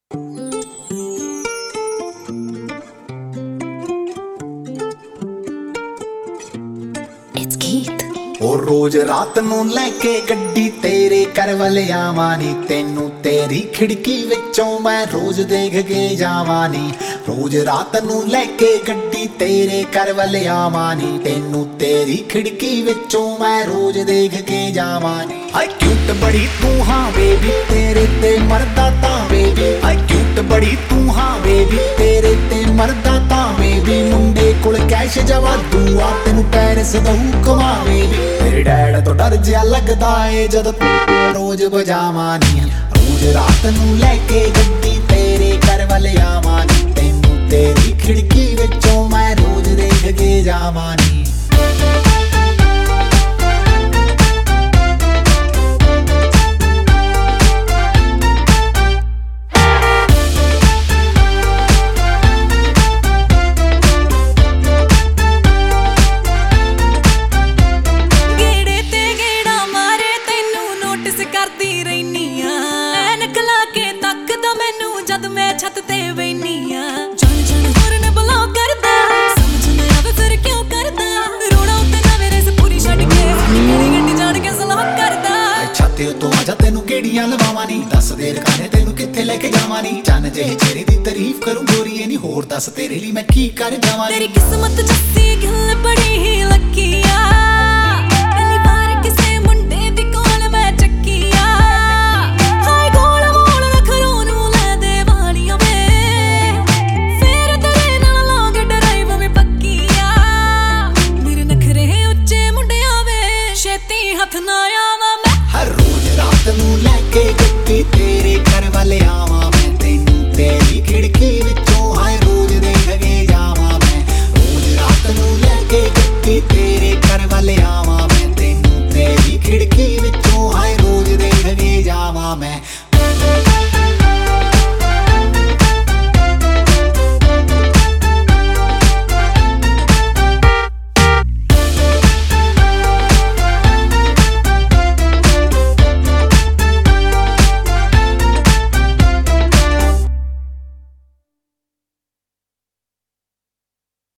ਉਹ ਰੋਜ਼ ਰਾਤ ਨੂੰ ਲੈ ਕੇ ਗੱਡੀ ਤੇਰੇ ਘਰ ਵੱਲ ਆਵਾਂ ਨੀ, ਤੈਨੂੰ ਤੇਰੀ ਖਿੜਕੀ ਵਿੱਚੋਂ ਮੈਂ ਰੋਜ਼ ਦੇਖ ਕੇ ਜਾਵਾਂ ਨੀ। ਰੋਜ਼ ਰਾਤ ਨੂੰ ਲੈ ਕੇ ਗੱਡੀ ਤੇਰੇ ਘਰ ਵੱਲ ਆਵਾਂ ਨੀ, ਤੈਨੂੰ ਤੇਰੀ ਖਿੜਕੀ ਵਿੱਚੋਂ ਮੈਂ ਰੋਜ਼ ਦੇਖ ਕੇ ਜਾਵਾਂ ਨੀ। ਆਈ ਕਿਊਟ ਬੜੀ ਤੂੰ ਹਾਂ ਬੇਬੀ, ਤੇਰੇ ਤੇ ਮਰਦਾ ਤਾਂ ਬੇਬੀ। ਆਈ ਕਿਊਟ ਬੜੀ ਤੂੰ ਹਾਂ ਬੇਬੀ, ਤੇਰੇ ਤੇ ਮਰਦਾ ਤਾਂ ਬੇਬੀ। ਮੁੰਡੇ ਕੋਲ ਕੈਸ਼ ਜਵਾਦੂ ਆ, ਤੈਨੂੰ ਪੈਰਿਸ ਦਊ ਕਮਾਵੇ। ਮੇਰੇ ਡੈਡ ਤੋਂ ਡਰ ਜਿਹਾ ਲੱਗਦਾ ਏ ਜਦ ਰੋਜ਼ ਵਜਾਵਾਂ ਨੀ। ਰੋਜ਼ ਰਾਤ ਨੂੰ ਲੈ ਕੇ ਗੱਡੀ ਤੇਰੇ ਘਰ ਵੱਲ ਆਵਾਂ ਨੀ, ਤੈਨੂੰ ਤੇਰੀ ਖਿੜਕੀ ਵਿੱਚੋਂ ਮੈਂ ਰੋਜ਼ ਦੇਖ ਕੇ ਜਾਵਾਂ ਨੀ। ਕਰਦੀ ਰਹਿਨੀ ਆ ਐਨਕ ਲਾ ਕੇ ਤੱਕਦਾ ਮੈਨੂੰ ਜਦ ਮੈਂ ਛੱਤ ਤੇ ਬੈਨੀ ਆ। ਜਨ ਜਨ ਹੋਰ ਨੇ ਬਲਾ ਕਰਦਾ, ਸਮਝ ਨਾ ਆਵੇ ਫਿਰ ਕਿਉਂ ਕਰਦਾ। ਰੋਣਾ ਉੱਤੇ ਨਾ ਮੇਰੇ ਸੇ ਪੂਰੀ ਛੱਡ ਕੇ ਕਿਹੜੀ ਗੱਡੀ ਚੜ ਕੇ ਸਲਾਹ ਕਰਦਾ। ਛਾਤੇ ਉਤੋਂ ਆਜਾ ਤੈਨੂੰ ਕਿਹੜੀਆਂ ਲਵਾਵਾਂ ਨੀ, ਦੱਸ ਦੇ ਰਕਾਨੇ ਤੈਨੂੰ ਕਿੱਥੇ ਲੈ ਕੇ ਜਾਵਾਂ ਨੀ। ਚੰਨ ਜਿਹੇ ਚਿਹਰੇ ਦੀ ਤਾਰੀਫ ਕਰੂੰ ਗੋਰੀਏ ਨੀ, ਹੋਰ ਦੱਸ ਤੇਰੇ ਲਈ ਮੈਂ ਕੀ ਕਰ ਜਾਵਾਂ। ਤੇਰੀ ਕਿਸਮਤ ਜੱਸੀ ਗੱਲ ਬੜੀ ਹੀ ਲੱਕੀ ਆ।